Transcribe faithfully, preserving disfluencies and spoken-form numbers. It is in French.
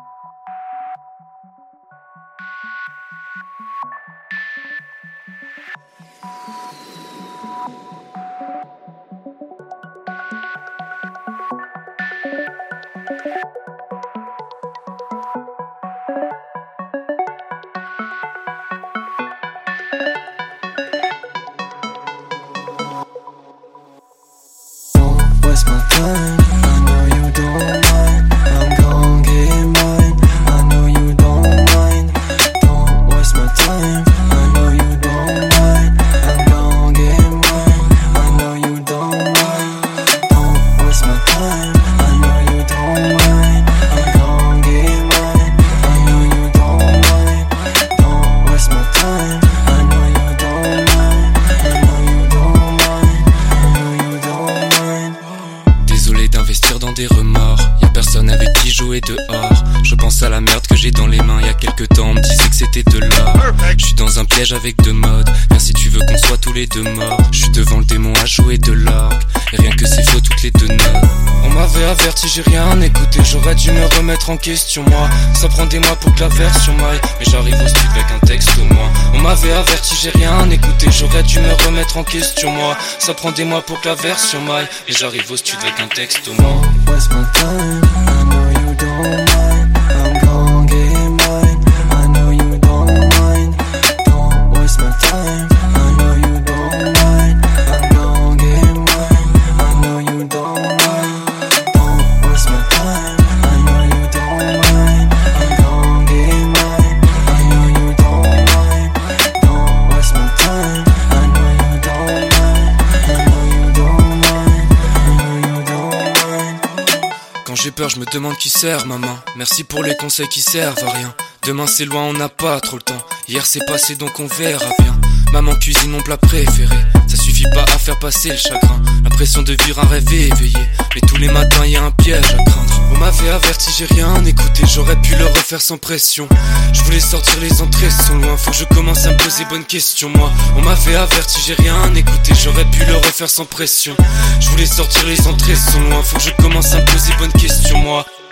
Waste my time, I know you don't mind. I'm gon' get mine, I know you don't mind. Don't waste my time, I know you don't mind. I'm gon' get mine, I know you don't mind. Don't waste my time, I know you don't mind. I'm gon' get mine, I know you don't mind. Don't waste my time, I know you don't mind. I know you don't mind, I know you don't mind. Désolé d'investir dans des remords, y'a personne avec qui jouer dehors. Je pense à la merde que j'ai dans les mains. Y'a quelques temps on me disait que c'était de l'or. Je suis dans un piège avec deux modes. Viens si tu veux qu'on soit tous les deux morts. Je suis devant le démon à jouer de l'orgue. Et rien que c'est faux toutes les deux notes. On m'avait averti, j'ai rien écouté. J'aurais dû me remettre en question moi. Ça prend des mois pour que la version m'aille. Mais j'arrive au studio avec un texte au moins. On m'avait averti, j'ai rien écouté. J'aurais dû me remettre en question moi. Ça prend des mois pour que la version m'aille. Et j'arrive au studio avec un texte au moins. Waste my time, I know you don't mind. I'm gon' get mine, I know you don't mind. Don't waste my time, I know you don't mind. I'm gon' get mine, I know you don't mind. Don't waste my time, I know you don't mind. I'm gon' get mine, I know you don't mind. Don't waste my time, I know you don't mind. I know you don't mind, I know you don't mind. Quand j'ai peur je me demande qui sert maman. Merci pour les conseils qui servent à rien. Demain c'est loin, on n'a pas trop le temps. Hier c'est passé donc on verra bien. Maman cuisine mon plat préféré. Ça suffit pas à faire passer le chagrin. L'impression de vivre un rêve éveillé. Mais tous les matins y a un piège à craindre. On m'avait averti, j'ai rien écouté. J'aurais pu le refaire sans pression. Je voulais sortir, les entrées sont loin. Faut que je commence à me poser bonnes questions moi. On m'avait averti, j'ai rien écouté. J'aurais pu le refaire sans pression. Je voulais sortir, les entrées sont loin. Faut que je commence à me poser bonnes questions moi.